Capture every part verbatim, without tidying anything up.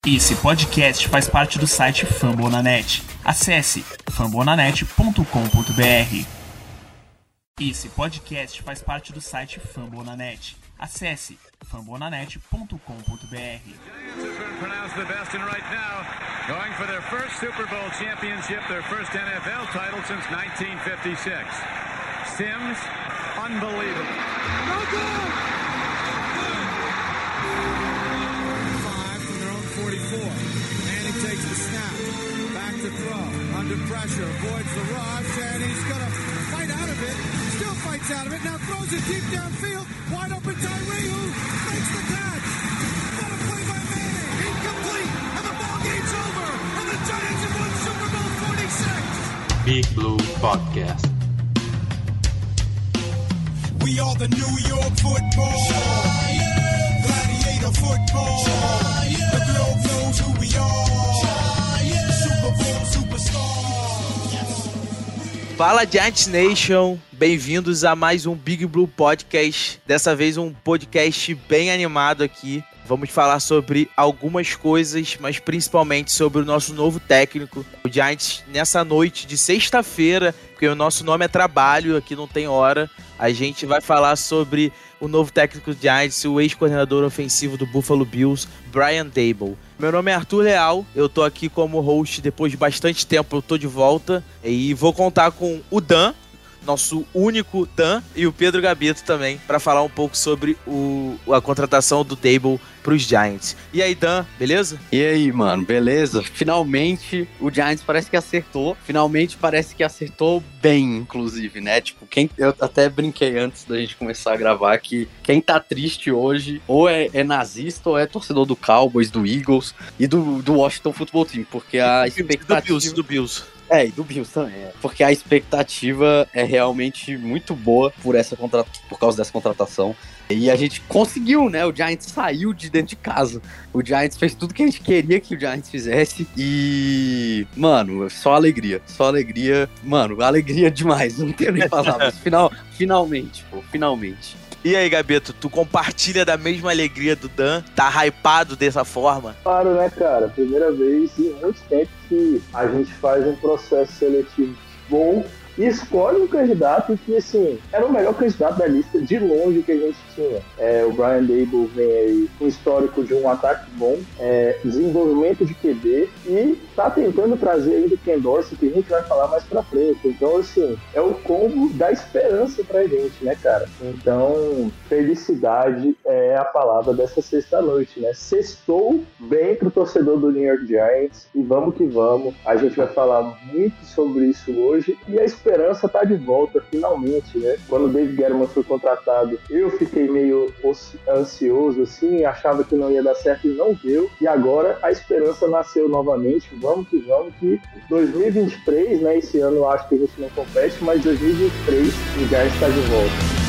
Esse podcast faz parte do site Fambonanet. Acesse fambonanet ponto com ponto b r. Esse podcast faz parte do site Fambonanet. Acesse fambonanet ponto com ponto b r. Pronounced the best in right now, going for their first Super Bowl championship, their first N F L title since nineteen fifty-six. Sims, unbelievable. No good. Five from their own forty-four. Manning takes the snap, back to throw, under pressure, avoids the rush, and he's gonna fight out of it. Still fights out of it. Now throws it deep downfield, wide open Tyree, who makes the catch. What a play by Manning. Incomplete, and the ball game's over, and the Giants have won Super Bowl forty-six. Big Blue Podcast. We are the New York football. Giants. Gladiator football. Giants. The globe knows who we are. Giants. Super Bowl superstars. Fala Giants Nation, bem-vindos a mais um Big Blue Podcast. Dessa vez um podcast bem animado aqui. Vamos falar sobre algumas coisas, mas principalmente sobre o nosso novo técnico. O Giants, nessa noite de sexta-feira, porque o nosso nome é trabalho, aqui não tem hora, a gente vai falar sobre o novo técnico do Giants, o ex-coordenador ofensivo do Buffalo Bills, Brian Daboll. Meu nome é Arthur Leal, eu tô aqui como host depois de bastante tempo, eu tô de volta e vou contar com o Dan, nosso único Dan, e o Pedro Gabito também, para falar um pouco sobre o, a contratação do Daboll pros Giants. E aí, Dan, beleza? E aí, mano, beleza? Finalmente o Giants parece que acertou. Finalmente parece que acertou bem, inclusive, né? Tipo, quem, eu até brinquei antes da gente começar a gravar que quem tá triste hoje ou é, é nazista ou é torcedor do Cowboys, do Eagles e do, do Washington Football Team, porque a expectativa... Do Bills, do Bills. É, e do Bills também, é. Porque a expectativa é realmente muito boa por, essa contra... por causa dessa contratação. E a gente conseguiu, né? O Giants saiu de dentro de casa. O Giants fez tudo que a gente queria que o Giants fizesse. E, mano, só alegria. Só alegria. Mano, alegria demais. Não tenho nem palavras. Final... Finalmente, pô. Finalmente. E aí, Gabito, tu compartilha da mesma alegria do Dan? Tá hypado dessa forma? Claro, né, cara? Primeira vez em muito tempo que a gente faz um processo seletivo bom e escolhe um candidato que, assim, era o melhor candidato da lista de longe que a gente tinha. É, o Brian Daboll vem aí com histórico de um ataque bom, é, desenvolvimento de Q B e tá tentando trazer ele do Ken Dorsey, que a gente vai falar mais pra frente. Então, assim, é o combo da esperança pra gente, né, cara? Então, felicidade é a palavra dessa sexta-noite, né? Sextou bem pro torcedor do New York Giants e vamos que vamos. A gente vai falar muito sobre isso hoje e a A esperança tá de volta, finalmente, né? Quando o Dave Gettleman foi contratado, eu fiquei meio ansioso, assim, achava que não ia dar certo e não deu. E agora a esperança nasceu novamente. Vamos que vamos, que dois mil e vinte e três, né? Esse ano eu acho que a gente não compete, mas dois mil e vinte e três o Giants está de volta.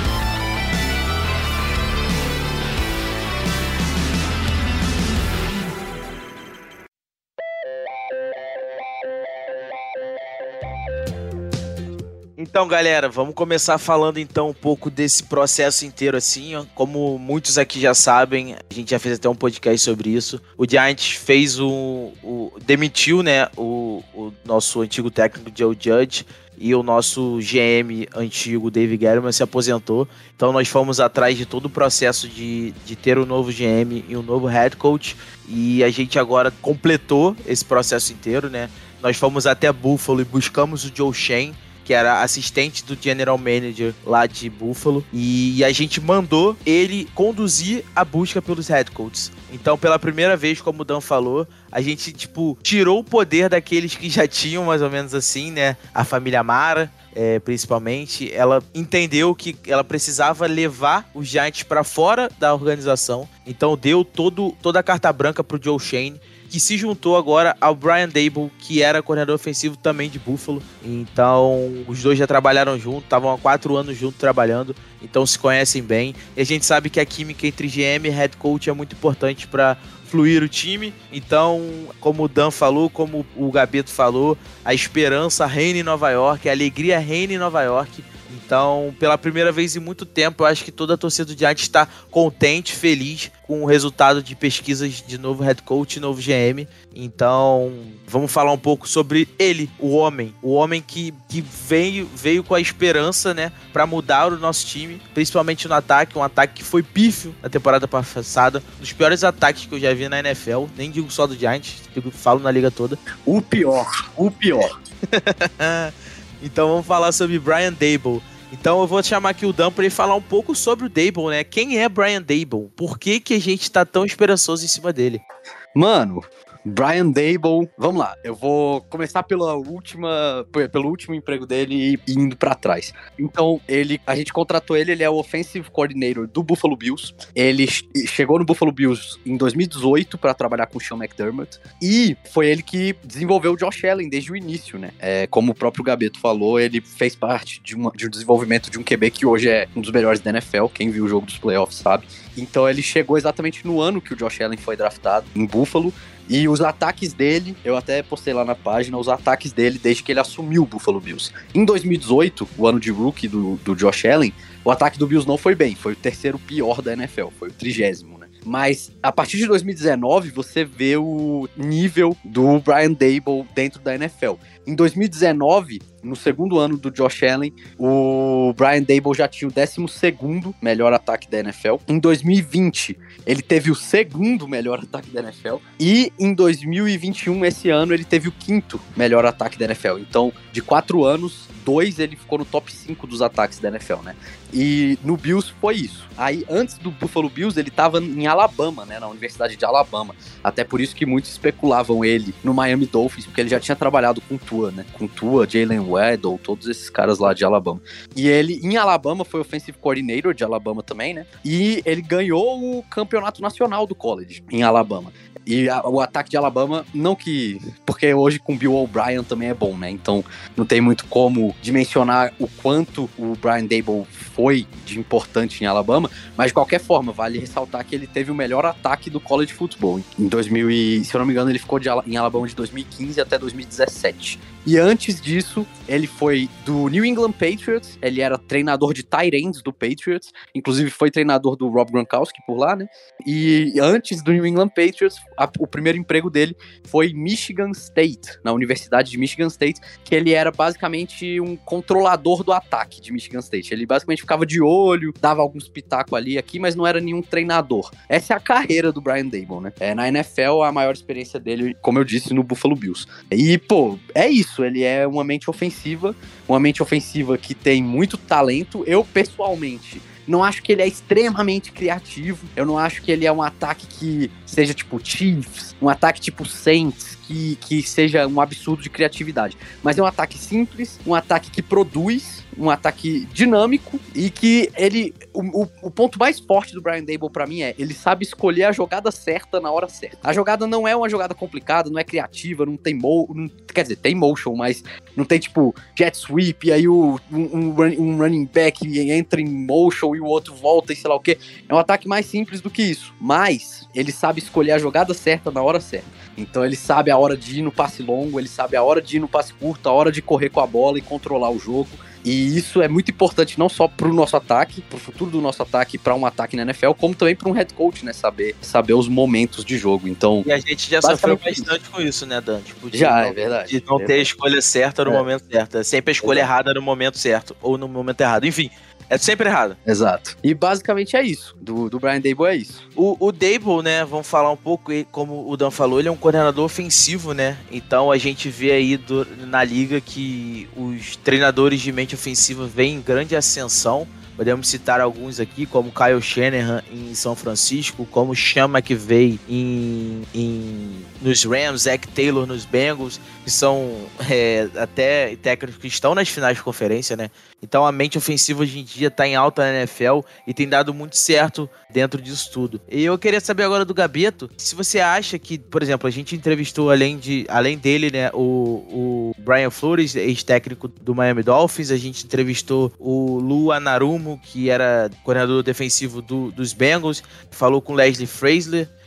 Então, galera, vamos começar falando então um pouco desse processo inteiro assim, ó. Como muitos aqui já sabem, a gente já fez até um podcast sobre isso. O Giants fez o... o demitiu, né, o, o nosso antigo técnico Joe Judge e o nosso G M antigo Dave Gettleman se aposentou. Então nós fomos atrás de todo o processo de, de ter um novo G M e um novo head coach e a gente agora completou esse processo inteiro, né. Nós fomos até Buffalo e buscamos o Joe Schoen, que era assistente do General Manager lá de Buffalo, e a gente mandou ele conduzir a busca pelos head coaches. Então, pela primeira vez, como o Dan falou, a gente, tipo, tirou o poder daqueles que já tinham, mais ou menos assim, né? A família Mara, é, principalmente, ela entendeu que ela precisava levar os Giants para fora da organização, então deu todo, toda a carta branca pro Joe Schoen, que se juntou agora ao Brian Daboll, que era coordenador ofensivo também de Buffalo. Então, os dois já trabalharam junto, estavam há quatro anos juntos trabalhando, então se conhecem bem. E a gente sabe que a química entre G M e head coach é muito importante para fluir o time. Então, como o Dan falou, como o Gabito falou, a esperança reina em Nova York, a alegria reina em Nova York. Então, pela primeira vez em muito tempo, eu acho que toda a torcida do Giants está contente, feliz com o resultado de pesquisas de novo head coach e novo G M. Então, vamos falar um pouco sobre ele, o homem. O homem que, que veio, veio com a esperança, né, para mudar o nosso time, principalmente no ataque. Um ataque que foi pífio na temporada passada. Um dos piores ataques que eu já vi na N F L. Nem digo só do Giants, digo, falo na liga toda. O pior, o pior. Então vamos falar sobre Brian Daboll. Então eu vou chamar aqui o Dan para ele falar um pouco sobre o Daboll, né? Quem é Brian Daboll? Por que que a gente tá tão esperançoso em cima dele? Mano, Brian Daboll, vamos lá, eu vou começar pela última, pelo último emprego dele e indo pra trás. Então, ele, a gente contratou ele, ele é o Offensive Coordinator do Buffalo Bills. Ele chegou no Buffalo Bills em dois mil e dezoito pra trabalhar com o Sean McDermott e foi ele que desenvolveu o Josh Allen desde o início, né? É, como o próprio Gabeto falou, ele fez parte de, uma, de um desenvolvimento de um Q B que hoje é um dos melhores da N F L, quem viu o jogo dos playoffs sabe. Então ele chegou exatamente no ano que o Josh Allen foi draftado em Buffalo. E os ataques dele, eu até postei lá na página, os ataques dele desde que ele assumiu o Buffalo Bills. Em dois mil e dezoito, o ano de rookie do, do Josh Allen, o ataque do Bills não foi bem, foi o terceiro pior da N F L, foi o trigésimo, né? Mas a partir de dois mil e dezenove, você vê o nível do Brian Daboll dentro da N F L. Em dois mil e dezenove, no segundo ano do Josh Allen, o Brian Daboll já tinha o décimo segundo melhor ataque da N F L. Em dois mil e vinte, ele teve o segundo melhor ataque da N F L. E em dois mil e vinte e um, esse ano, ele teve o quinto melhor ataque da N F L. Então, de quatro anos, dois ele ficou no top cinco dos ataques da N F L, né? E no Bills foi isso. Aí, antes do Buffalo Bills, ele tava em Alabama, né? Na Universidade de Alabama. Até por isso que muitos especulavam ele no Miami Dolphins, porque ele já tinha trabalhado com Tua, né? Com Tua, Jalen Waddle, todos esses caras lá de Alabama. E ele, em Alabama, foi Offensive Coordinator de Alabama também, né? E ele ganhou o campeonato nacional do college em Alabama. E a, o ataque de Alabama, não que... Porque hoje com Bill O'Brien também é bom, né? Então não tem muito como dimensionar o quanto o Brian Daboll foi de importante em Alabama, mas de qualquer forma, vale ressaltar que ele teve o melhor ataque do college football. Em dois mil e, se eu não me engano, ele ficou de, em Alabama de dois mil e quinze até dois mil e dezessete. E antes disso, ele foi do New England Patriots, ele era treinador de tight ends do Patriots, inclusive foi treinador do Rob Gronkowski por lá, né? E antes do New England Patriots, a, o primeiro emprego dele foi em Michigan State, na Universidade de Michigan State, que ele era basicamente um controlador do ataque de Michigan State. Ele basicamente ficava de olho, dava alguns pitacos ali e aqui, mas não era nenhum treinador. Essa é a carreira do Brian Daboll, né? É, na N F L, a maior experiência dele, como eu disse, no Buffalo Bills. E, pô, é isso. Ele é uma mente ofensiva, uma mente ofensiva que tem muito talento. Eu, pessoalmente, não acho que ele é extremamente criativo. Eu não acho que ele é um ataque que seja tipo Chiefs, um ataque tipo Saints, que, que seja um absurdo de criatividade. Mas é um ataque simples, um ataque que produz, um ataque dinâmico e que ele... O, o, o ponto mais forte do Brian Daboll pra mim é ele sabe escolher a jogada certa na hora certa. A jogada não é uma jogada complicada, não é criativa, não tem mo, não, quer dizer, tem motion, mas não tem tipo jet sweep, e aí o, um, um, um running back entra em motion e o outro volta e sei lá o que. É um ataque mais simples do que isso, mas ele sabe escolher a jogada certa na hora certa. Então ele sabe a hora de ir no passe longo, ele sabe a hora de ir no passe curto, a hora de correr com a bola e controlar o jogo. E isso é muito importante não só pro nosso ataque, pro futuro do nosso ataque, para um ataque na N F L, como também para um head coach, né? Saber, saber os momentos de jogo. Então, e a gente já sofreu bastante com isso, né, Dan? Tipo, de já, não, é verdade. De não é ter a escolha certa no é. momento certo. É sempre a escolha é. errada no momento certo, ou no momento errado. Enfim, é sempre errado. Exato. E basicamente é isso. Do, do Brian Daboll é isso. O, o Daboll, né, vamos falar um pouco, como o Dan falou, ele é um coordenador ofensivo, né? Então a gente vê aí do, na liga que os treinadores de mente ofensiva vêm em grande ascensão. Podemos citar alguns aqui, como Kyle Shanahan em São Francisco, como Sean McVay em, em, nos Rams, Zach Taylor nos Bengals, que são é, até técnicos que estão nas finais de conferência, né? Então a mente ofensiva hoje em dia está em alta na N F L e tem dado muito certo dentro disso tudo. E eu queria saber agora do Gabeto, se você acha que, por exemplo, a gente entrevistou além, de, além dele, né, o, o Brian Flores, ex-técnico do Miami Dolphins, a gente entrevistou o Lou Anarumo, que era coordenador defensivo do, dos Bengals, falou com Leslie Frazier,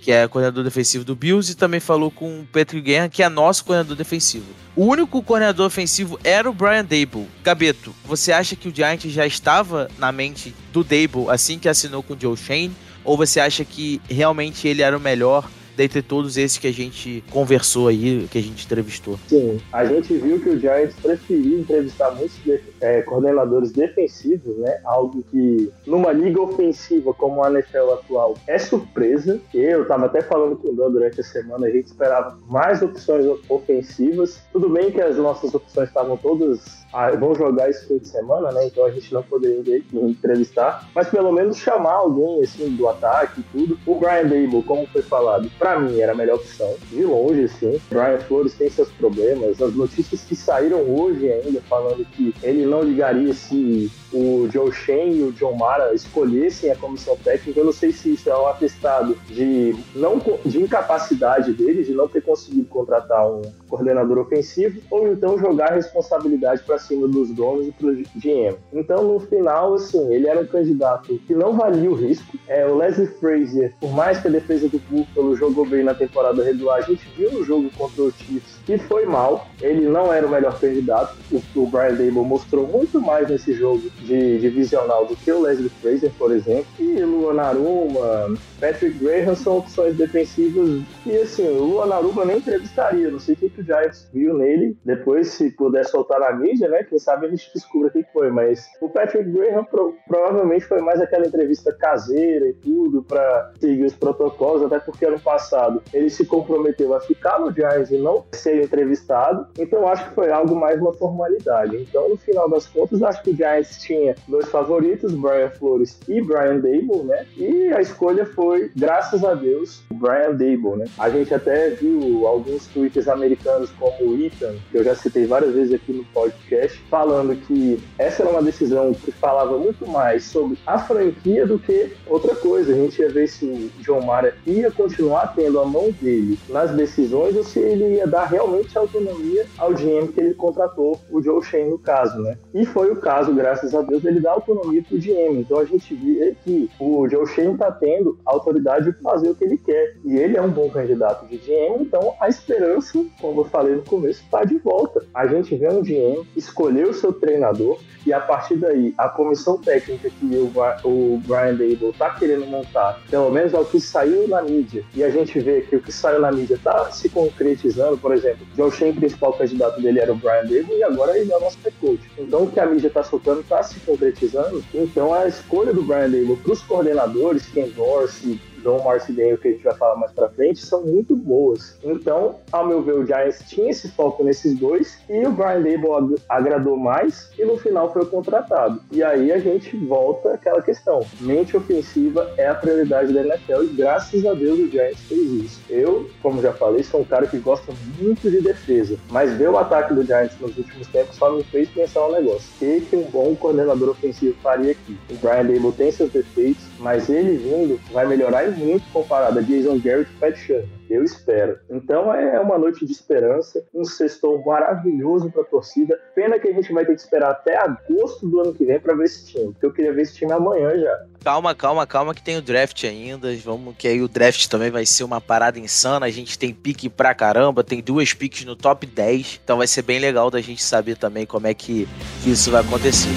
que é coordenador defensivo do Bills, e também falou com o Patrick Graham, que é nosso coordenador defensivo. O único coordenador ofensivo era o Brian Daboll. Gabeto, você acha que o Giants já estava na mente do Daboll assim que assinou com o Joe Schoen? Ou você acha que realmente ele era o melhor dentre todos esses que a gente conversou aí, que a gente entrevistou? Sim, a gente viu que o Giants preferia entrevistar muitos de, é, coordenadores defensivos, né? Algo que numa liga ofensiva como a N F L atual é surpresa. Eu estava até falando com o Dan durante a semana, a gente esperava mais opções ofensivas. Tudo bem que as nossas opções estavam todas... Ah, vão jogar esse fim de semana, né? Então a gente não poderia entrevistar, mas pelo menos chamar alguém assim do ataque e tudo. O Brian Daboll, como foi falado, pra mim era a melhor opção, de longe, assim. Brian Flores tem seus problemas. As notícias que saíram hoje ainda falando que ele não ligaria se o Joe Schoen e o John Mara escolhessem a comissão técnica. Eu não sei se isso é um atestado de, não, de incapacidade dele, de não ter conseguido contratar um coordenador ofensivo, ou então jogar a responsabilidade para cima dos donos e pro G M. Então, no final, assim, ele era um candidato que não valia o risco. É, o Leslie Frazier, por mais que a defesa do Buffalo jogou bem na temporada regular, a gente viu no jogo contra o Chiefs que foi mal. Ele não era o melhor candidato. O, o Brian Daboll mostrou muito mais nesse jogo de divisional do que o Leslie Frazier, por exemplo. E Luan Aruma, Patrick Graham são opções defensivas. E assim, o Luan Aruma nem entrevistaria. Não sei o que, que o Giants viu nele. Depois, se puder soltar na mídia, né? Quem sabe a gente descubra o que foi. Mas o Patrick Graham pro, provavelmente foi mais aquela entrevista caseira e tudo para seguir os protocolos, até porque ano passado ele se comprometeu a ficar no Giants e não ser entrevistado. Então acho que foi algo mais uma formalidade. Então, no final das contas, acho que o Giants tinha dois favoritos, Brian Flores e Brian Daboll, né? E a escolha foi, graças a Deus, o Brian Daboll, né? A gente até viu alguns tweets americanos como o Ethan, que eu já citei várias vezes aqui no podcast, falando que essa era uma decisão que falava muito mais sobre a franquia do que outra coisa. A gente ia ver se o John Mara ia continuar tendo a mão dele nas decisões ou se ele ia dar realmente autonomia ao G M que ele contratou, o Joe Schoen no caso, né? E foi o caso, graças a Deus, ele dá autonomia pro G M. Então a gente vê que o Joe Schoen tá tendo a autoridade de fazer o que ele quer. E ele é um bom candidato de G M, então a esperança, como eu falei no começo, tá de volta. A gente vê um G M escolher o seu treinador e a partir daí a comissão técnica que o, o Brian Daboll tá querendo montar, pelo menos é o que saiu na mídia, e a gente vê que o que saiu na mídia tá se concretizando. Por exemplo, o Joe Schoen, o principal candidato dele era o Brian Daboll, e agora ele é o nosso head coach. Então o que a mídia tá soltando tá se concretizando. Então a escolha do Brian Daboll para os coordenadores, Ken Dorsey, Don Marcidale, que a gente vai falar mais pra frente, são muito boas. Então, ao meu ver, o Giants tinha esse foco nesses dois e o Brian Daboll agradou mais e no final foi contratado. E aí a gente volta àquela questão. Mente ofensiva é a prioridade da N F L e graças a Deus o Giants fez isso. Eu, como já falei, sou um cara que gosta muito de defesa, mas ver o ataque do Giants nos últimos tempos só me fez pensar um negócio. O que, que um bom coordenador ofensivo faria aqui? O Brian Daboll tem seus defeitos, mas ele vindo vai melhorar muito comparado a Jason Garrett e Pat Shurmur. Eu espero. Então é uma noite de esperança, um sextou maravilhoso pra torcida. Pena que a gente vai ter que esperar até agosto do ano que vem pra ver esse time, porque eu queria ver esse time amanhã já. Calma, calma, calma que tem o draft ainda. Vamos, que aí o draft também vai ser uma parada insana. A gente tem pique pra caramba, tem duas piques no top dez. Então vai ser bem legal da gente saber também como é que, que isso vai acontecer.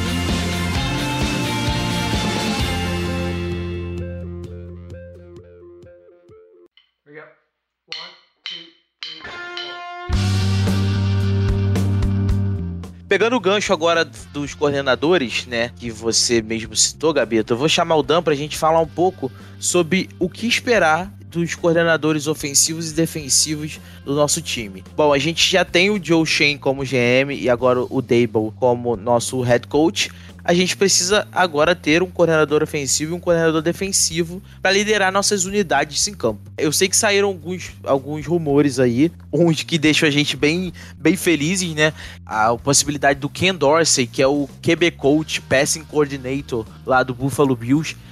Pegando o gancho agora dos coordenadores, né, que você mesmo citou, Gabeto, eu vou chamar o Dan pra gente falar um pouco sobre o que esperar dos coordenadores ofensivos e defensivos do nosso time. Bom, a gente já tem o Joe Schoen como G M e agora o Daboll como nosso head coach. A gente precisa agora ter um coordenador ofensivo e um coordenador defensivo para liderar nossas unidades em campo. Eu sei que saíram alguns, alguns rumores aí, uns que deixam a gente bem, bem felizes, né? A possibilidade do Ken Dorsey, que é o Q B coach, passing coordinator lá do Buffalo Bills,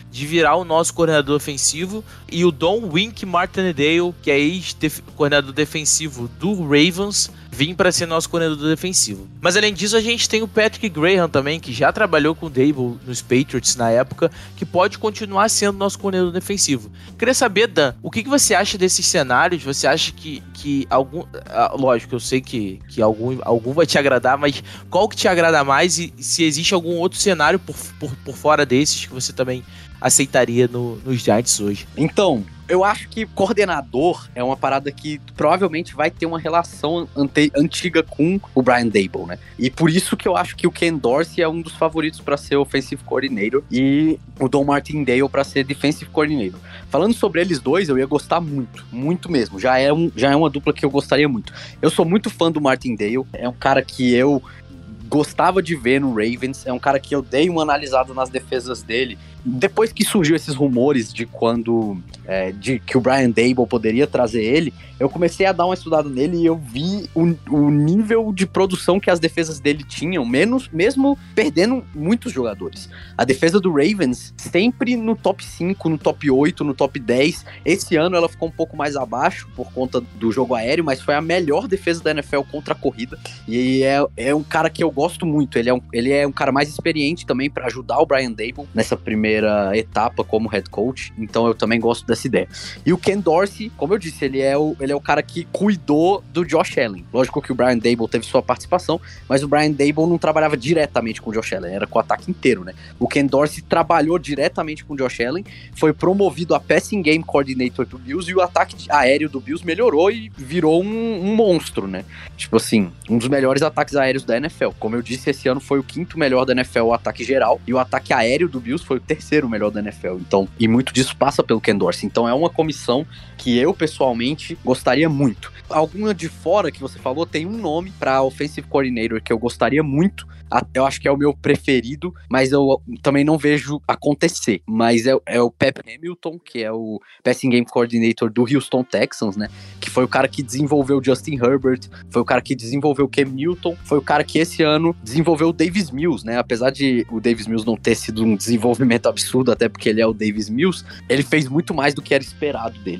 de virar o nosso coordenador ofensivo, e o Don Wink Martindale, que é ex-coordenador defensivo do Ravens, vir para ser nosso coordenador defensivo. Mas além disso, a gente tem o Patrick Graham também, que já trabalhou com o Daboll nos Patriots na época, que pode continuar sendo nosso coordenador defensivo. Queria saber, Dan, o que, que você acha desses cenários? Você acha que, que algum... Ah, lógico, eu sei que, que algum, algum vai te agradar, mas qual que te agrada mais, e se existe algum outro cenário por, por, por fora desses que você também aceitaria no, nos Giants hoje? Então, eu acho que coordenador é uma parada que provavelmente vai ter uma relação ante- antiga com o Brian Daboll, né? E por isso que eu acho que o Ken Dorsey é um dos favoritos para ser offensive coordinator e o Don Martindale para ser defensive coordinator. Falando sobre eles dois, eu ia gostar muito, muito mesmo. Já é, um, já é uma dupla que eu gostaria muito. Eu sou muito fã do Martindale, é um cara que eu gostava de ver no Ravens, é um cara que eu dei uma analisada nas defesas dele. Depois que surgiu esses rumores de quando é, de que o Brian Daboll poderia trazer ele, eu comecei a dar uma estudada nele e eu vi o, o nível de produção que as defesas dele tinham, menos, mesmo perdendo muitos jogadores. A defesa do Ravens sempre no top cinco, no top oito, no top dez. Esse ano ela ficou um pouco mais abaixo por conta do jogo aéreo, mas foi a melhor defesa da N F L contra a corrida. E é, é um cara que eu gosto muito. Ele é um, ele é um cara mais experiente também para ajudar o Brian Daboll nessa primeira etapa como head coach. Então eu também gosto dessa ideia. E o Ken Dorsey, como eu disse, ele é o, ele é o cara que cuidou do Josh Allen. Lógico que o Brian Daboll teve sua participação, mas o Brian Daboll não trabalhava diretamente com o Josh Allen, era com o ataque inteiro, né? O Ken Dorsey trabalhou diretamente com o Josh Allen, foi promovido a passing game coordinator do Bills, e o ataque aéreo do Bills melhorou e virou um, um monstro, né? Tipo assim, um dos melhores ataques aéreos da N F L. Como eu disse, esse ano foi o quinto melhor da N F L o ataque geral, e o ataque aéreo do Bills foi o terceiro melhor da N F L. Então, e muito disso passa pelo Ken Dorsey. Então é uma comissão que eu, pessoalmente, gostaria muito. Alguma de fora que você falou, tem um nome para offensive coordinator que eu gostaria muito. Eu acho que é o meu preferido, mas eu também não vejo acontecer. Mas é, é o Pep Hamilton, que é o passing game coordinator do Houston Texans, né? Que foi o cara que desenvolveu o Justin Herbert, foi o cara que desenvolveu o Cam Newton, foi o cara que esse ano desenvolveu o Davis Mills, né? Apesar de o Davis Mills não ter sido um desenvolvimento absurdo, até porque ele é o Davis Mills, ele fez muito mais do que era esperado dele.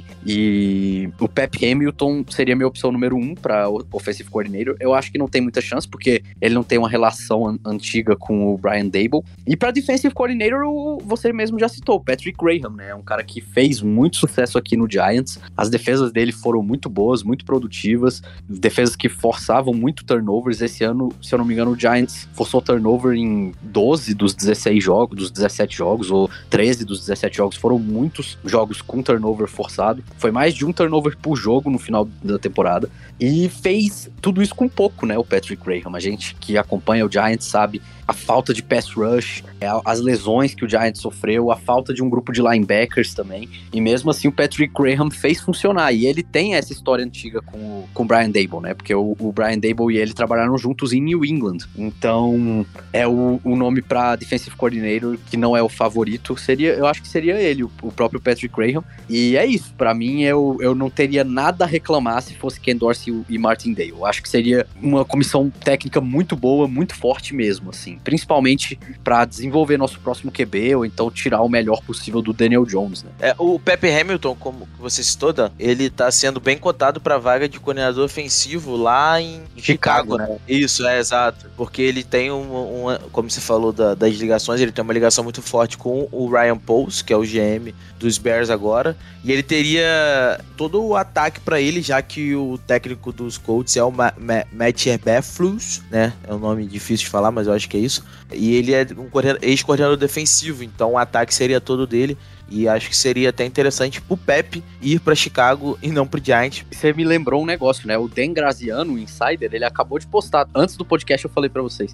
E o Pep Hamilton seria minha opção número um para offensive coordinator. Eu acho que não tem muita chance, porque ele não tem uma relação antiga com o Brian Daboll. E para defensive coordinator, você mesmo já citou, o Patrick Graham, né? Um cara que fez muito sucesso aqui no Giants. As defesas dele foram muito boas, muito produtivas, defesas que forçavam muito turnovers. Esse ano, se eu não me engano, o Giants forçou turnover em doze dos dezesseis jogos, dos dezessete jogos, ou treze dos dezessete jogos. Foram muitos jogos com turnover forçado. Foi mais de um turnover por jogo no final da temporada. E fez tudo isso com pouco, né? O Patrick Graham. A gente que acompanha o Giants sabe a falta de pass rush, as lesões que o Giants sofreu, a falta de um grupo de linebackers também, e mesmo assim o Patrick Graham fez funcionar, e ele tem essa história antiga com o, com o Brian Daboll, né, porque o, o Brian Daboll e ele trabalharam juntos em New England, então é o, o nome para defensive coordinator que não é o favorito, seria, eu acho que seria ele, o, o próprio Patrick Graham, e é isso, para mim eu, eu não teria nada a reclamar se fosse Ken Dorsey e Martindale. Eu acho que seria uma comissão técnica muito boa, muito forte mesmo, assim, principalmente para desenvolver nosso próximo Q B, ou então tirar o melhor possível do Daniel Jones, né? É, o Pep Hamilton, como você citou, Dan, ele tá sendo bem cotado pra vaga de coordenador ofensivo lá em Chicago, Chicago né? Isso, é, exato. Porque ele tem uma, uma como você falou da, das ligações, ele tem uma ligação muito forte com o Ryan Poles, que é o G M dos Bears agora, e ele teria todo o ataque pra ele, já que o técnico dos Colts é o Ma- Ma- Matt Eberflus, né? É um nome difícil de falar, mas eu acho que é isso. E ele é um ex-coordenador defensivo, então o ataque seria todo dele. E acho que seria até interessante pro Pep ir pra Chicago e não pro Giants. Você me lembrou um negócio, né? O Dan Graziano, o Insider, ele acabou de postar. Antes do podcast eu falei pra vocês.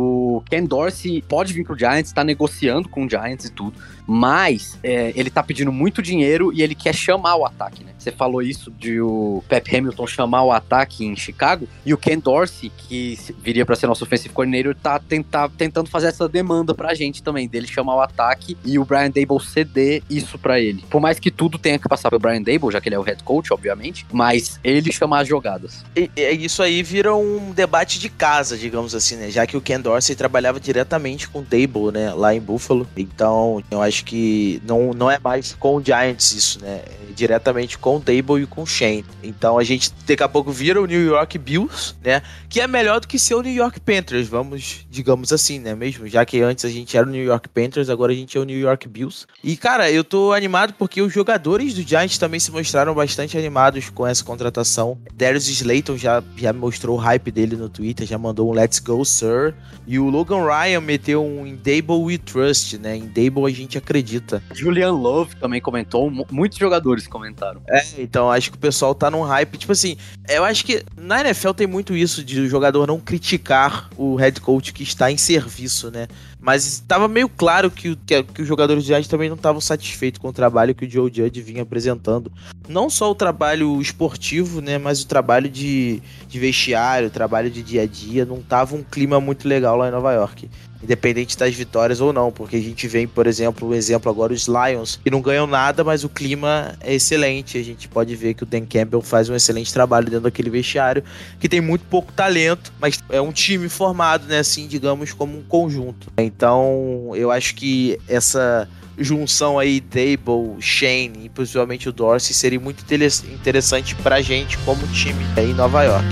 O Ken Dorsey pode vir pro Giants, tá negociando com o Giants e tudo. Mas é, ele tá pedindo muito dinheiro e ele quer chamar o ataque, né? Você falou isso de o Pep Hamilton chamar o ataque em Chicago. E o Ken Dorsey, que viria pra ser nosso offensive coordinator, tá tentar, tentando fazer essa demanda pra gente também, dele chamar o ataque e o Brian Daboll ceder isso pra ele. Por mais que tudo tenha que passar pelo Brian Daboll, já que ele é o head coach, obviamente, mas ele chamar as jogadas. E, e isso aí vira um debate de casa, digamos assim, né? Já que o Ken Dorsey trabalhava diretamente com o Daboll, né? Lá em Buffalo. Então, eu acho acho que não, não é mais com o Giants isso, né? É diretamente com o Daboll e com o Shane. Então a gente daqui a pouco vira o New York Bills, né? Que é melhor do que ser o New York Panthers, vamos, digamos assim, né? Mesmo, já que antes a gente era o New York Panthers, agora a gente é o New York Bills. E, cara, eu tô animado porque os jogadores do Giants também se mostraram bastante animados com essa contratação. Darius Slayton já, já mostrou o hype dele no Twitter, já mandou um Let's Go, Sir. E o Logan Ryan meteu um In Daboll We Trust, né? Em Daboll a gente acredita. Julian Love também comentou, muitos jogadores comentaram. É, então acho que o pessoal tá num hype, tipo assim, eu acho que na N F L tem muito isso de o jogador não criticar o head coach que está em serviço, né? Mas estava meio claro que, o, que, que os jogadores de Giants também não estavam satisfeitos com o trabalho que o Joe Judge vinha apresentando. Não só o trabalho esportivo, né, mas o trabalho de, de vestiário, o trabalho de dia a dia. Não tava um clima muito legal lá em Nova York. Independente das vitórias ou não, porque a gente vê, por exemplo, o exemplo agora, os Lions, que não ganham nada, mas o clima é excelente. A gente pode ver que o Dan Campbell faz um excelente trabalho dentro daquele vestiário, que tem muito pouco talento, mas é um time formado, né, assim, digamos, como um conjunto. Então, eu acho que essa junção aí, Daboll, Shane e possivelmente o Dorsey, seria muito interessante pra gente como time aí em Nova York.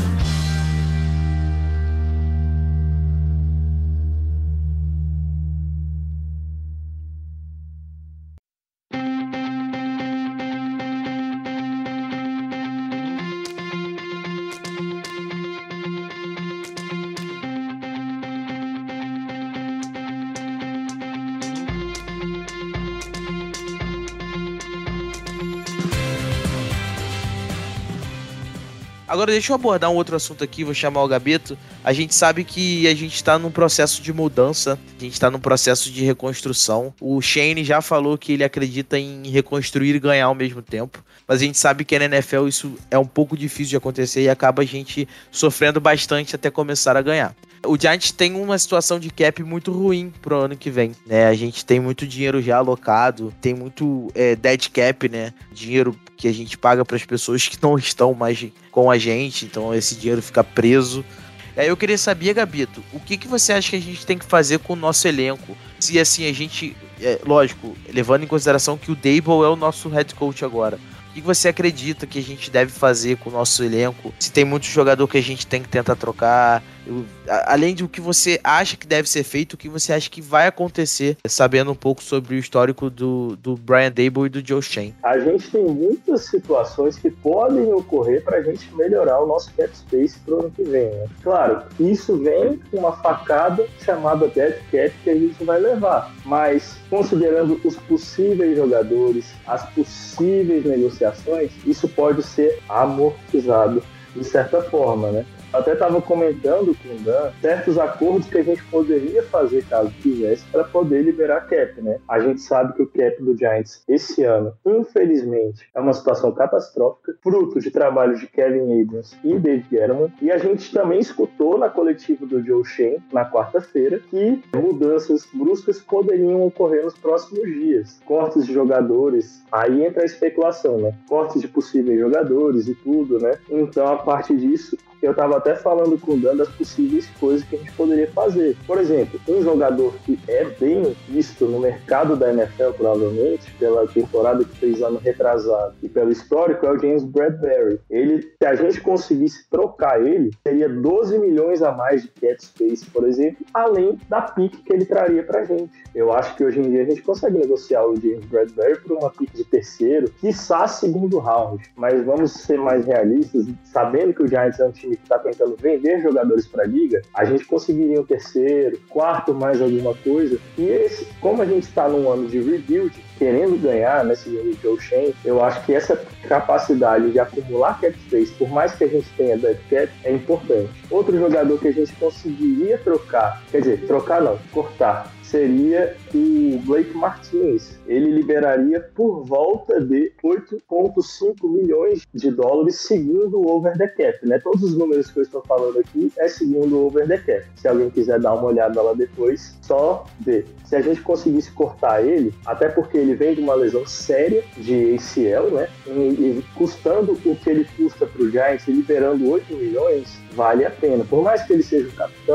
Agora deixa eu abordar um outro assunto aqui, vou chamar o Gabeto. A gente sabe que a gente está num processo de mudança, a gente está num processo de reconstrução. O Shane já falou que ele acredita em reconstruir e ganhar ao mesmo tempo, mas a gente sabe que na N F L isso é um pouco difícil de acontecer e acaba a gente sofrendo bastante até começar a ganhar. O Giants tem uma situação de cap muito ruim pro ano que vem, né? A gente tem muito dinheiro já alocado, tem muito é, dead cap, né? Dinheiro que a gente paga para as pessoas que não estão mais com a gente, então esse dinheiro fica preso. Aí eu queria saber, Gabito, o que, que você acha que a gente tem que fazer com o nosso elenco? Se assim a gente, é, lógico, levando em consideração que o Daboll é o nosso head coach agora, o que você acredita que a gente deve fazer com o nosso elenco? Se tem muito jogador que a gente tem que tentar trocar, eu, a, além do que você acha que deve ser feito, o que você acha que vai acontecer, sabendo um pouco sobre o histórico do, do Brian Daboll e do Joe Shane. A gente tem muitas situações que podem ocorrer para a gente melhorar o nosso cap space para o ano que vem, né? Claro, isso vem com uma facada chamada dead cap que a gente vai levar, mas considerando os possíveis jogadores, as possíveis negociações, isso pode ser amortizado de certa forma, né? Eu até estava comentando com o Dan certos acordos que a gente poderia fazer caso quisesse para poder liberar cap, né? A gente sabe que o cap do Giants esse ano, infelizmente, é uma situação catastrófica, fruto de trabalho de Kevin Abrams e Dave Gettleman, e a gente também escutou na coletiva do Joe Shane, na quarta-feira, que mudanças bruscas poderiam ocorrer nos próximos dias. Cortes de jogadores, aí entra a especulação, né? Cortes de possíveis jogadores e tudo, né? Então, a partir disso, eu estava até falando com o Dan das possíveis coisas que a gente poderia fazer. Por exemplo, um jogador que é bem visto no mercado da N F L, provavelmente, pela temporada que fez ano retrasado e pelo histórico, é o James Bradberry. Ele, se a gente conseguisse trocar ele, seria doze milhões a mais de cap space, por exemplo, além da pick que ele traria pra gente. Eu acho que hoje em dia a gente consegue negociar o James Bradberry por uma pick de terceiro, quiçá segundo round. Mas vamos ser mais realistas, sabendo que o Giants é um time que está tentando vender jogadores para a liga, a gente conseguiria um terceiro, quarto, mais alguma coisa. E esse, como a gente está num ano de rebuild, querendo ganhar nesse ano de Joe Shane, eu acho que essa capacidade de acumular cap space, por mais que a gente tenha dead cap, é importante. Outro jogador que a gente conseguiria trocar, quer dizer, trocar não, cortar, seria o Blake Martinez. Ele liberaria por volta de oito vírgula cinco milhões de dólares segundo o over the cap, né? Todos os números que eu estou falando aqui é segundo o over the cap. Se alguém quiser dar uma olhada lá depois, só ver. Se a gente conseguisse cortar ele, até porque ele vem de uma lesão séria de A C L, né? E, e custando o que ele custa para o Giants, liberando oito milhões, vale a pena. Por mais que ele seja o capitão,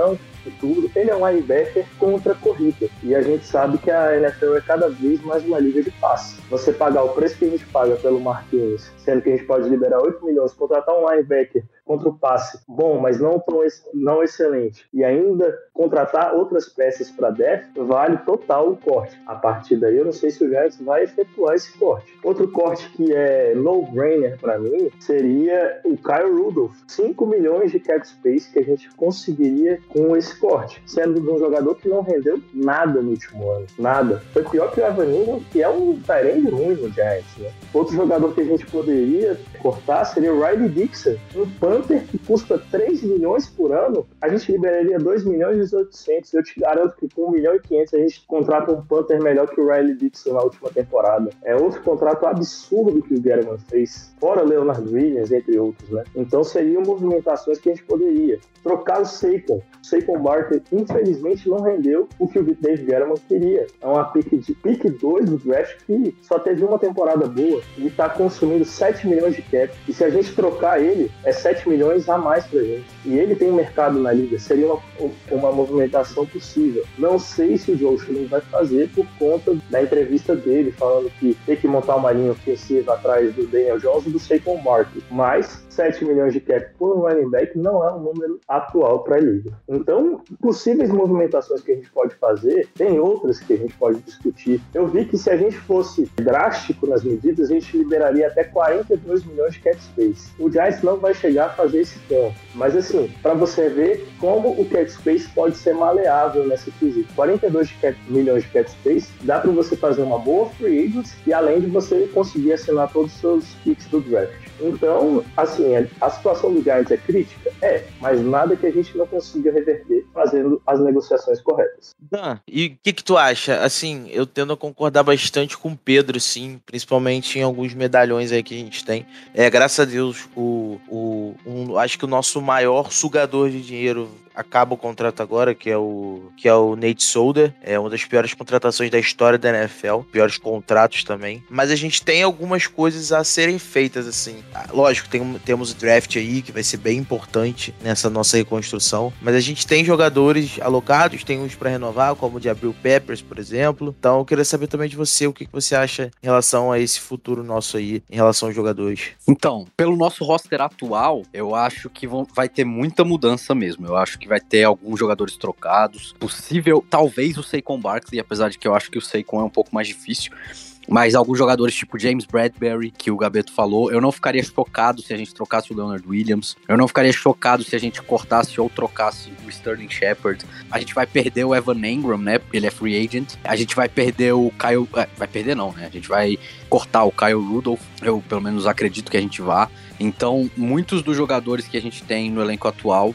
e tudo, ele é um linebacker contra a corrida. E a gente sabe que a N F L é cada vez mais uma liga de passe. Você pagar o preço que a gente paga pelo Marquinhos, sendo que a gente pode liberar oito milhões, contratar um linebacker contra o passe bom, mas não tão não excelente, e ainda contratar outras peças para depth, vale total o corte. A partir daí, eu não sei se o Giants vai efetuar esse corte. Outro corte que é no-brainer para mim seria o Kyle Rudolph. cinco milhões de cap space que a gente conseguiria com esse corte, sendo de um jogador que não rendeu nada no último ano. Nada. Foi pior que o Evan Ingram, que é um tight end ruim no Giants, né? Outro jogador que a gente poderia cortar seria o Riley Dixon, um Panther que custa três milhões por ano. A gente liberaria dois milhões e oitocentos. Eu te garanto que com um milhão e quinhentos a gente contrata um Panther melhor que o Riley Dixon na última temporada. É outro contrato absurdo que o Gettleman fez, fora Leonard Williams, entre outros, né? Então seriam movimentações que a gente poderia trocar o Saquon. O Saquon Barkley, infelizmente, não rendeu o que o Dave Gettleman queria. É uma pick de pick dois do draft que só teve uma temporada boa e está consumindo sete milhões de cap. E se a gente trocar ele, é sete milhões a mais pra gente. E ele tem um mercado na liga, seria uma, uma movimentação possível. Não sei se o Joe Schoen vai fazer por conta da entrevista dele, falando que tem que montar uma linha ofensiva atrás do Daniel Jones e do Saquon Barkley. Mas sete milhões de cap por um running back não é um número atual para a liga. Então, possíveis movimentações que a gente pode fazer, tem outras que a gente pode discutir. Eu vi que se a gente fosse drástico nas medidas, a gente liberaria até quarenta e dois milhões de cap space. O Giants não vai chegar a fazer esse ponto. Mas assim, para você ver como o cap space pode ser maleável nessa quesito. quarenta e dois milhões de cap space dá para você fazer uma boa free agents e além de você conseguir assinar todos os seus picks do draft. Então, assim, a situação do Giants é crítica? É, mas nada que a gente não consiga reverter fazendo as negociações corretas. Dan, e o que que tu acha? Assim, eu tendo a concordar bastante com o Pedro, sim, principalmente em alguns medalhões aí que a gente tem. É, graças a Deus, o, o, um, acho que o nosso maior sugador de dinheiro acaba o contrato agora, que é o, que é o Nate Solder. É uma das piores contratações da história da N F L. Piores contratos também. Mas a gente tem algumas coisas a serem feitas, assim. Lógico, tem, temos o draft aí, que vai ser bem importante nessa nossa reconstrução. Mas a gente tem jogadores alocados, tem uns para renovar, como o de Jabril Peppers, por exemplo. Então eu queria saber também de você, o que você acha em relação a esse futuro nosso aí, em relação aos jogadores. Então, pelo nosso roster atual, eu acho que vão, vai ter muita mudança mesmo. Eu acho que vai ter alguns jogadores trocados. Possível, talvez o Saquon Barkley, apesar de que eu acho que o Saquon é um pouco mais difícil. Mas alguns jogadores tipo James Bradbury, que o Gabeto falou, eu não ficaria chocado se a gente trocasse o Leonard Williams. Eu não ficaria chocado se a gente cortasse ou trocasse o Sterling Shepard. A gente vai perder o Evan Ingram, né? Porque ele é free agent. A gente vai perder o Kyle... É, vai perder não, né? A gente vai cortar o Kyle Rudolph. Eu, pelo menos, acredito que a gente vá. Então, muitos dos jogadores que a gente tem no elenco atual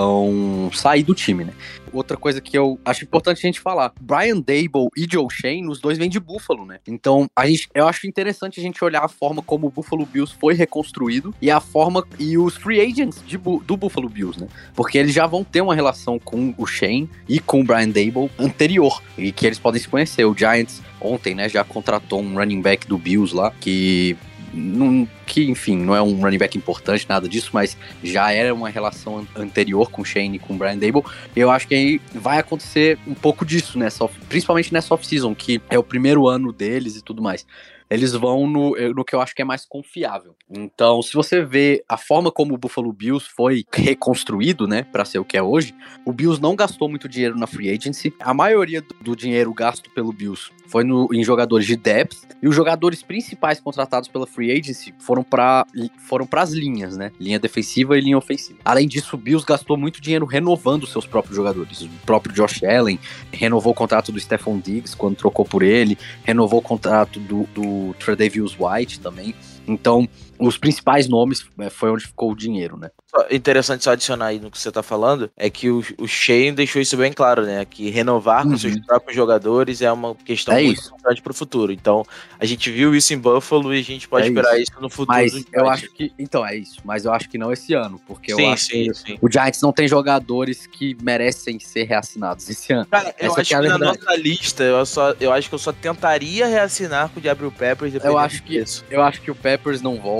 vão sair do time, né? Outra coisa que eu acho importante a gente falar, Brian Daboll e Joe Schoen, os dois vêm de Buffalo, né? Então, a gente, eu acho interessante a gente olhar a forma como o Buffalo Bills foi reconstruído e a forma, e os free agents de, do Buffalo Bills, né? Porque eles já vão ter uma relação com o Schoen e com o Brian Daboll anterior, e que eles podem se conhecer. O Giants ontem, né, já contratou um running back do Bills lá, que... Num, que, enfim, não é um running back importante, nada disso, mas já era uma relação anterior com o Schoen e com o Brian Daboll. Eu acho que aí vai acontecer um pouco disso, nessa off, principalmente nessa off-season, que é o primeiro ano deles e tudo mais. Eles vão no, no que eu acho que é mais confiável. Então, se você vê a forma como o Buffalo Bills foi reconstruído, né, para ser o que é hoje, o Bills não gastou muito dinheiro na free agency. A maioria do dinheiro gasto pelo Bills foi no, em jogadores de depth, e os jogadores principais contratados pela free agency foram para foram as linhas, né, linha defensiva e linha ofensiva. Além disso, o Bills gastou muito dinheiro renovando seus próprios jogadores. O próprio Josh Allen renovou o contrato do Stephon Diggs quando trocou por ele, renovou o contrato do, do Tre'Davious White também. Então, os principais nomes foi onde ficou o dinheiro, né? Interessante só adicionar aí no que você tá falando, é que o, o Schoen deixou isso bem claro, né? Que renovar com uhum. seus próprios jogadores é uma questão é muito isso. importante pro futuro. Então, a gente viu isso em Buffalo e a gente pode é esperar isso. isso no futuro. Mas eu acho que... Então, é isso. Mas eu acho que não esse ano, porque sim, eu acho sim, que sim. o Giants não tem jogadores que merecem ser reassinados esse ano. Cara, eu Essa acho que, é que a na verdade. nossa lista, eu, só, eu acho que eu só tentaria reassinar com o Jabril Peppers depois eu acho que disso. Eu acho que o Peppers não volta.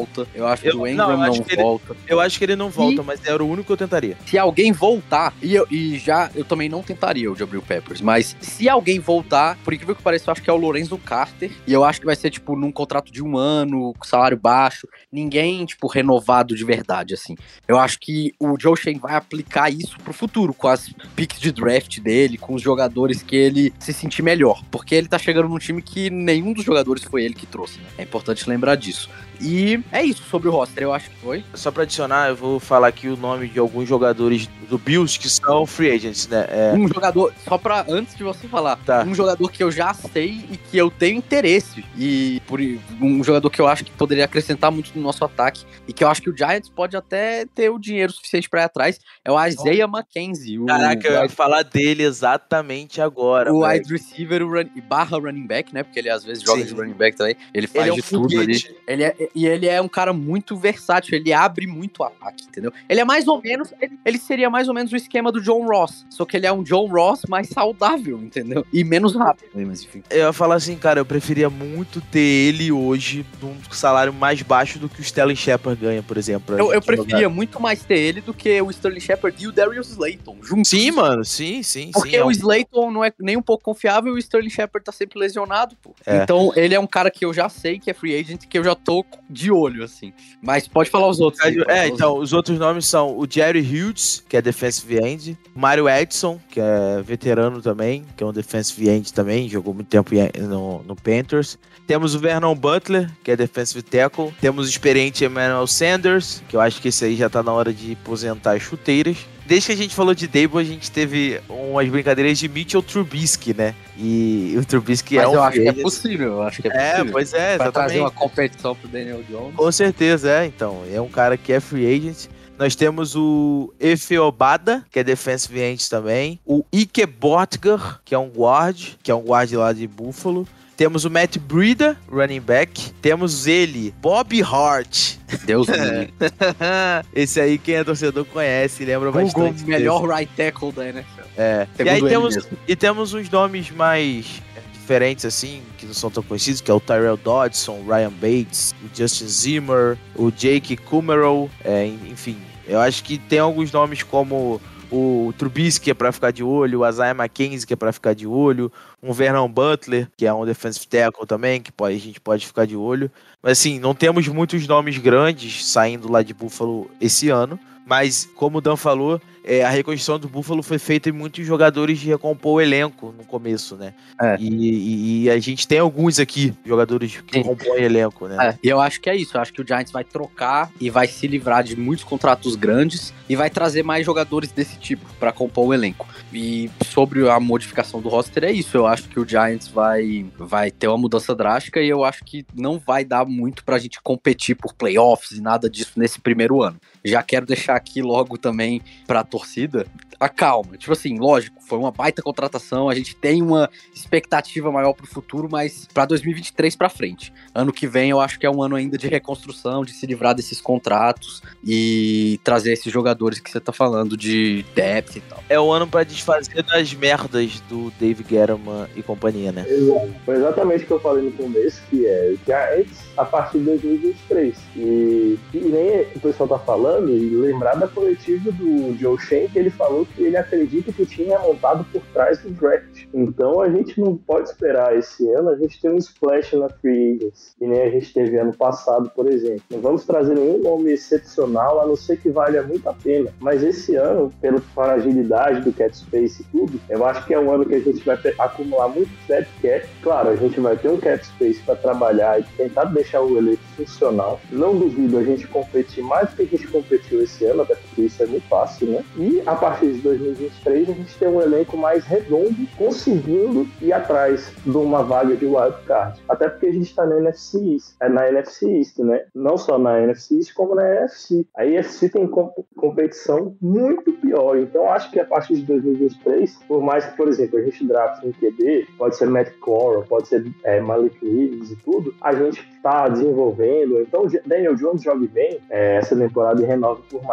volta. Eu acho que Eu- o Ingram não, eu não, acho que ele- volta. Eu acho que ele não volta, E- mas era o único que eu tentaria. Se alguém voltar, e, eu, e já eu também não tentaria o Jabril Peppers, mas se alguém voltar, por incrível que pareça, eu acho que é o Lorenzo Carter, e eu acho que vai ser, tipo, num contrato de um ano, com salário baixo, ninguém, tipo, renovado de verdade, assim. Eu acho que o Joe Schoen vai aplicar isso pro futuro, com as picks de draft dele, com os jogadores que ele se sentir melhor, porque ele tá chegando num time que nenhum dos jogadores foi ele que trouxe, né? É importante lembrar disso. E é isso sobre o roster, eu acho que foi. Só pra adicionar, eu vou falar aqui o nome de alguns jogadores do Bills que são free agents, né? É, Um jogador, só pra, antes de você falar, Tá. um jogador que eu já sei e que eu tenho interesse, e por, um jogador que eu acho que poderia acrescentar muito no nosso ataque, e que eu acho que o Giants pode até ter o dinheiro suficiente pra ir atrás, é o Isaiah McKenzie. O, Caraca, eu ia falar dele exatamente agora. o moleque. wide receiver o run, barra running back, né? Porque ele às vezes joga Sim. de running back também. Ele faz Ele é um de tudo ali. foguete. Ele é, e ele é um cara muito versátil, ele abre muito o ataque, entendeu? Ele é mais ou menos, ele, ele seria mais ou menos o esquema do John Ross, só que ele é um John Ross mais saudável, entendeu? E menos rápido. Mas enfim. Eu ia falar assim, cara, eu preferia muito ter ele hoje num salário mais baixo do que o Sterling Shepard ganha, por exemplo. pra Eu, eu gente preferia jogar. muito mais ter ele do que o Sterling Shepard e o Darius Slayton juntos. Sim, mano, sim, sim. Porque sim, é o um- Slayton não é nem um pouco confiável e o Sterling Shepard tá sempre lesionado, pô. É. Então ele é um cara que eu já sei que é free agent, que eu já tô de olho, assim. Mas pode falar os outros. aí, pode É, falar os então, os outros nomes são o Jerry Hughes, que é defensive end, Mario Edson, que é veterano também, que é um defensive end também, jogou muito tempo em- no, no Panthers. Temos o Vernon Butler, que é defensive tackle. Temos o experiente Emmanuel Sanders, que eu acho que esse aí já tá na hora de aposentar as chuteiras. Desde que a gente falou de Dable, a gente teve umas brincadeiras de Mitchell Trubisky, né? E o Trubisky Mas é um eu acho que é free agent. possível, eu acho que é É, possível. pois é, Pra trazer uma exatamente. competição pro Daniel Jones. Com certeza, é. Então, é um cara que é free agent. Nós temos o Efe Obada, que é defensive end também. O Ike Botger, que é um guard, que é um guard lá de Buffalo. Temos o Matt Breida, running back. Temos ele, Bob Hart. Deus me livre. Esse aí, quem é torcedor conhece, lembra Google, bastante. melhor right tackle da N F L. É. E Segundo aí ele temos, mesmo. e temos uns nomes mais é, diferentes, assim, que não são tão conhecidos, que é o Tyrell Dodson, o Ryan Bates, o Justin Zimmer, o Jake Kumerow, é, enfim. Eu acho que tem alguns nomes como o Trubisky, que é pra ficar de olho, o Isaiah McKenzie, que é pra ficar de olho, um Vernon Butler, que é um defensive tackle também, que pode, a gente pode ficar de olho. Mas assim, não temos muitos nomes grandes saindo lá de Buffalo esse ano. Mas, como o Dan falou, é, a reconstrução do Buffalo foi feita em muitos jogadores de recompor o elenco no começo, né? É. E, e- e a gente tem alguns aqui, jogadores que Sim. compõem elenco, né? É, e eu acho que é isso. Eu acho que o Giants vai trocar e vai se livrar de muitos contratos grandes e vai trazer mais jogadores desse tipo pra compor o elenco. E sobre a modificação do roster é isso. Eu acho que o Giants vai, vai ter uma mudança drástica e eu acho que não vai dar muito pra gente competir por playoffs e nada disso nesse primeiro ano. Já quero deixar aqui logo também pra torcida a calma. Tipo assim, lógico, foi uma baita contratação, a gente tem uma expectativa maior pro futuro, mas pra dois mil e vinte e três pra frente. Ano que vem eu acho que é um ano ainda de reconstrução, de se livrar desses contratos e trazer esses jogadores que você tá falando de depth e tal. É o ano pra desfazer das merdas do Dave Gettleman e companhia, né? Exato. Foi exatamente o que eu falei no começo, que é Giants a partir de dois mil e vinte e três. E, e nem o pessoal tá falando, e lembrar da coletiva do Joe Schoen, que ele falou que ele acredita que o time é montado por trás do draft. Então a gente não pode esperar esse ano, a gente tem um splash na free agents, que nem a gente teve ano passado, por exemplo. Não vamos trazer nenhum nome excepcional, a não ser que valha muito a pena. Mas esse ano, pela fragilidade do cap space e tudo, eu acho que é um ano que a gente vai acumular muito dead cap. Claro, a gente vai ter um cap space para trabalhar e tentar deixar o elenco funcional. Não duvido a gente competir mais do que a gente competiu esse ano, até porque isso é muito fácil, né? E a partir de dois mil e vinte e três a gente tem um elenco mais redondo, conseguindo ir atrás de uma vaga de wildcard. Até porque a gente tá na N F C East, é na N F C East, né? Não só na N F C East, como na N F C. A N F C tem comp- competição muito pior. Então acho que a partir de dois mil e vinte e três, por mais que, por exemplo, a gente draft um Q B, pode ser Matt Corral, pode ser é, Malik Willis e tudo, a gente tá desenvolvendo. Então Daniel Jones jogue bem é, essa temporada e renova por mais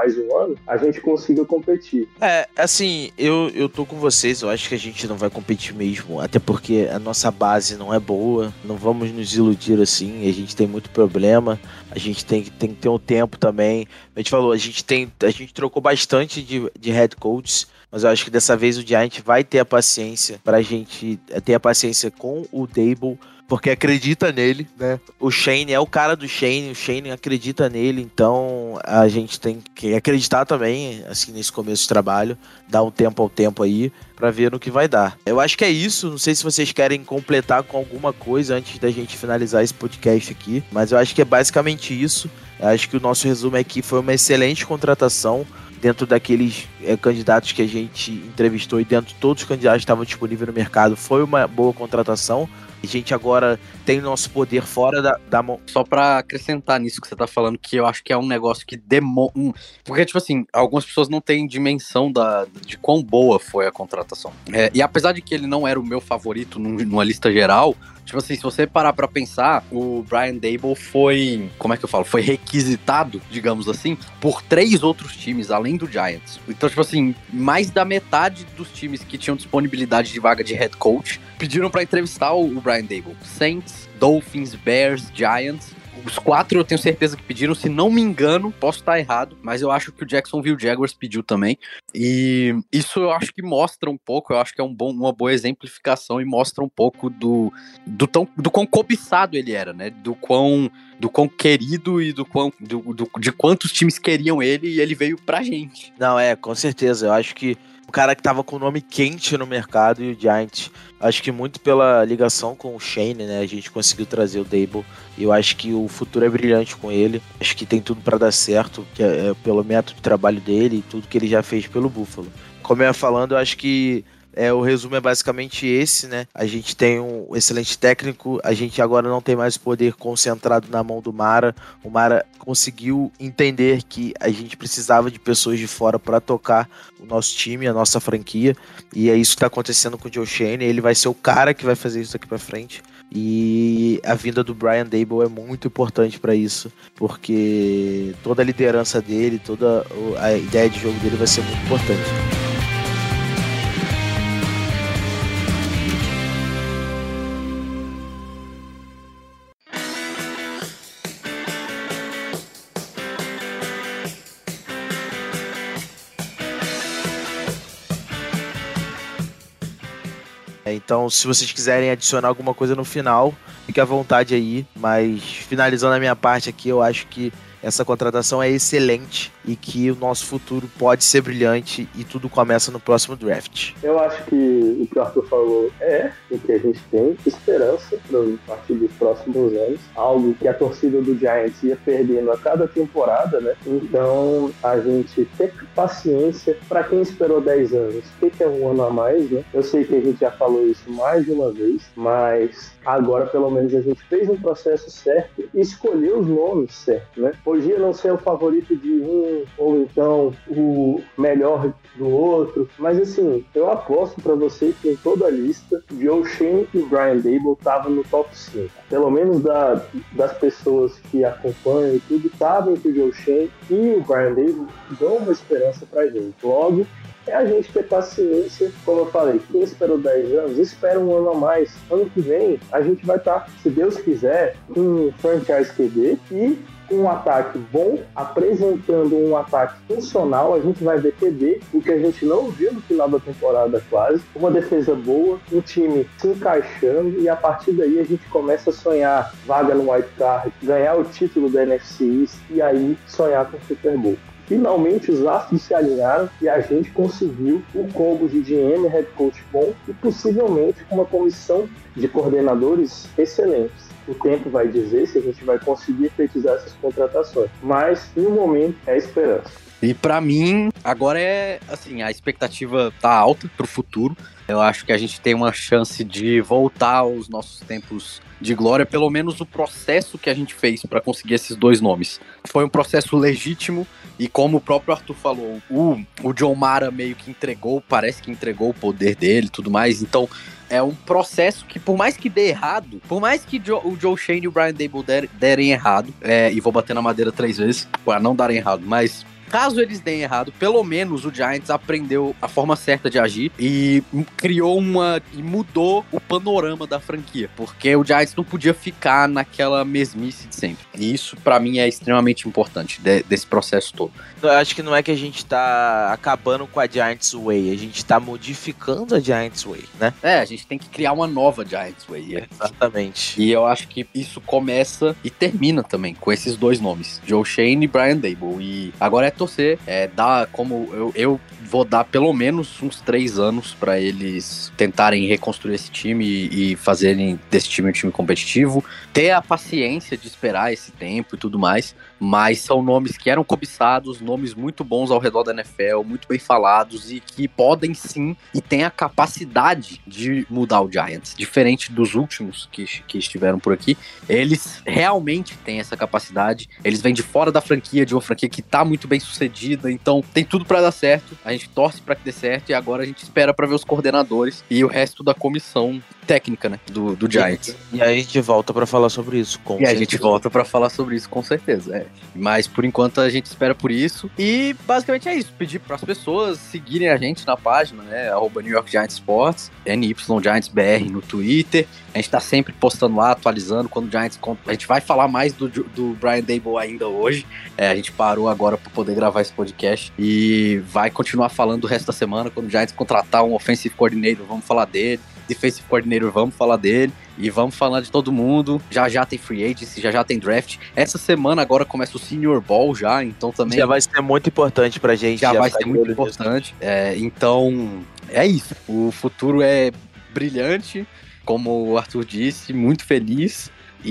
mais um ano, a gente consiga competir. É, assim, eu, eu tô com vocês, eu acho que a gente não vai competir mesmo, até porque a nossa base não é boa, não vamos nos iludir assim, a gente tem muito problema, a gente tem, tem que ter um tempo também. A gente falou, a gente, tem, a gente trocou bastante de, de head coaches, mas eu acho que dessa vez o Giants vai ter a paciência pra gente ter a paciência com o Daboll, porque acredita nele, né? O Shane é o cara do Shane, o Shane acredita nele, então a gente tem que acreditar também, assim, nesse começo de trabalho, dar um tempo ao tempo aí, pra ver no que vai dar. Eu acho que é isso, não sei se vocês querem completar com alguma coisa antes da gente finalizar esse podcast aqui, mas eu acho que é basicamente isso. Eu acho que o nosso resumo aqui foi uma excelente contratação, dentro daqueles é, candidatos que a gente entrevistou e dentro de todos os candidatos que estavam disponíveis no mercado, foi uma boa contratação. A gente agora tem nosso poder fora da, da mão. Só pra acrescentar nisso que você tá falando, que eu acho que é um negócio que demora... Um, porque, tipo assim, algumas pessoas não têm dimensão da, de quão boa foi a contratação. É, e apesar de que ele não era o meu favorito num, numa lista geral, tipo assim, se você parar pra pensar, o Brian Daboll foi, como é que eu falo, foi requisitado, digamos assim, por três outros times, além do Giants. Então, tipo assim, mais da metade dos times que tinham disponibilidade de vaga de head coach pediram pra entrevistar o Brian Daboll. Saints, Dolphins, Bears, Giants. Os quatro eu tenho certeza que pediram, se não me engano, posso estar errado, mas eu acho que o Jacksonville Jaguars pediu também. E isso eu acho que mostra um pouco, eu acho que é um bom, uma boa exemplificação e mostra um pouco do, do, tão, do quão cobiçado ele era, né? Do quão, do quão querido e do quão, do, do, de quantos times queriam ele, e ele veio pra gente. Não, é, com certeza. Eu acho que o cara que tava com o nome quente no mercado e o Giants, acho que muito pela ligação com o Shane, né, a gente conseguiu trazer o Daboll, e eu acho que o futuro é brilhante com ele, acho que tem tudo pra dar certo, que é, é pelo método de trabalho dele e tudo que ele já fez pelo Buffalo. Como eu ia falando, eu acho que É, o resumo é basicamente esse, né? A gente tem um excelente técnico, a gente agora não tem mais o poder concentrado na mão do Mara. O Mara conseguiu entender que a gente precisava de pessoas de fora para tocar o nosso time, a nossa franquia, e é isso que está acontecendo com o Joe Shane. Ele vai ser o cara que vai fazer isso daqui para frente. E a vinda do Brian Daboll é muito importante para isso, porque toda a liderança dele, toda a ideia de jogo dele vai ser muito importante. Então, se vocês quiserem adicionar alguma coisa no final, fique à vontade aí. Mas, finalizando a minha parte aqui, eu acho que essa contratação é excelente e que o nosso futuro pode ser brilhante e tudo começa no próximo draft. Eu acho que o que o Arthur falou é o que a gente tem esperança para a partir dos próximos anos, algo que a torcida do Giants ia perdendo a cada temporada, né? Então a gente tem paciência. Para quem esperou dez anos, tem que ter um ano a mais, né? Eu sei que a gente já falou isso mais de uma vez, mas agora pelo menos a gente fez um processo certo e escolheu os nomes certos, né? Podia não ser o favorito de um ou então o melhor do outro, mas assim, eu aposto para vocês que em toda a lista, Joe Shane e Brian Daboll estavam no top cinco. Pelo menos da, das pessoas que acompanham e tudo, sabem que o Joe Shane e o Brian Daboll dão uma esperança pra gente. Logo, é a gente ter paciência, como eu falei, quem esperou dez anos, espera um ano a mais. Ano que vem, a gente vai estar, se Deus quiser, um franchise Q B e com um ataque bom, apresentando um ataque funcional. A gente vai ver Q B, o que a gente não viu no final da temporada quase, uma defesa boa, um time se encaixando, e a partir daí a gente começa a sonhar vaga no Wild Card, ganhar o título da N F C East e aí sonhar com o Super Bowl. Finalmente os astros se alinharam e a gente conseguiu um combo de G M, head coach bom e possivelmente uma comissão de coordenadores excelentes. O tempo vai dizer se a gente vai conseguir efetizar essas contratações, mas no momento é esperança. E pra mim, agora é assim, a expectativa tá alta pro futuro. Eu acho que a gente tem uma chance de voltar aos nossos tempos de glória, pelo menos o processo que a gente fez para conseguir esses dois nomes. Foi um processo legítimo e, como o próprio Arthur falou, o, o John Mara meio que entregou, parece que entregou o poder dele e tudo mais. Então, é um processo que, por mais que dê errado, por mais que Joe, o Joe Shane e o Brian Daboll der, derem errado, é, e vou bater na madeira três vezes para não darem errado, mas caso eles deem errado, pelo menos o Giants aprendeu a forma certa de agir e criou uma... e mudou o panorama da franquia, porque o Giants não podia ficar naquela mesmice de sempre. E isso, pra mim, é extremamente importante de, desse processo todo. Eu acho que não é que a gente tá acabando com a Giants Way, a gente tá modificando a Giants Way, né? É, a gente tem que criar uma nova Giants Way. É. Exatamente. E eu acho que isso começa e termina também com esses dois nomes, Joe Schoen e Brian Daboll. E agora é torcer, é dar como eu, eu vou dar pelo menos uns três anos pra eles tentarem reconstruir esse time e, e fazerem desse time um time competitivo, ter a paciência de esperar esse tempo e tudo mais, mas são nomes que eram cobiçados, nomes muito bons ao redor da N F L, muito bem falados e que podem sim e têm a capacidade de mudar o Giants, diferente dos últimos que, que estiveram por aqui. Eles realmente têm essa capacidade, eles vêm de fora da franquia, de uma franquia que tá muito bem sucedida, então tem tudo pra dar certo, a gente torce pra que dê certo e agora a gente espera pra ver os coordenadores e o resto da comissão técnica, né, do, do Giants. E, e aí a gente volta pra falar sobre isso, com E certeza. a gente volta pra falar sobre isso, com certeza, é. Mas por enquanto a gente espera por isso e basicamente é isso, pedir pras pessoas seguirem a gente na página, né, arroba New York Giants Sports, N Y Giants B R no Twitter, a gente tá sempre postando lá, atualizando, quando o Giants, a gente vai falar mais do, do Brian Daboll ainda hoje, é, a gente parou agora pra poder gravar esse podcast e vai continuar falando do resto da semana, quando o Giants contratar um offensive coordinator, vamos falar dele, defensive coordinator, vamos falar dele, e vamos falar de todo mundo, já já tem free agency, já já tem draft, essa semana agora começa o Senior Bowl já, então também... Já vai ser muito importante pra gente. Já, já vai ser muito importante, é, então é isso, o futuro é brilhante, como o Arthur disse, muito feliz.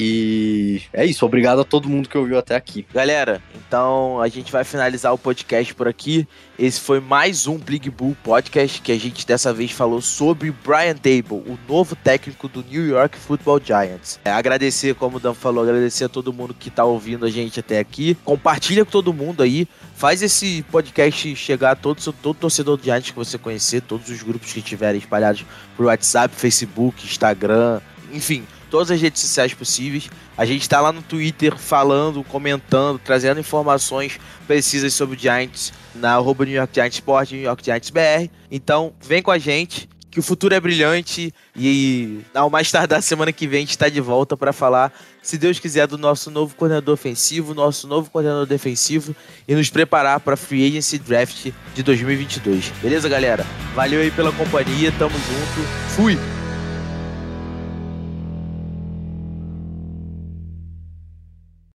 E é isso, obrigado a todo mundo que ouviu até aqui. Galera, então a gente vai finalizar o podcast por aqui. Esse foi mais um Big Bull Podcast, que a gente dessa vez falou sobre Brian Daboll, o novo técnico do New York Football Giants. É, agradecer, como o Dan falou, agradecer a todo mundo que tá ouvindo a gente até aqui. Compartilha com todo mundo aí, faz esse podcast chegar a todo, todo torcedor do Giants que você conhecer, todos os grupos que estiverem espalhados por WhatsApp, Facebook, Instagram, enfim, todas as redes sociais possíveis. A gente tá lá no Twitter falando, comentando, trazendo informações precisas sobre o Giants na arroba New York Giants Sport, New York Giants B R. Então, vem com a gente, que o futuro é brilhante e ao mais tardar semana que vem a gente tá de volta para falar, se Deus quiser, do nosso novo coordenador ofensivo, nosso novo coordenador defensivo e nos preparar para Free Agency Draft de dois mil e vinte e dois. Beleza, galera? Valeu aí pela companhia, tamo junto. Fui!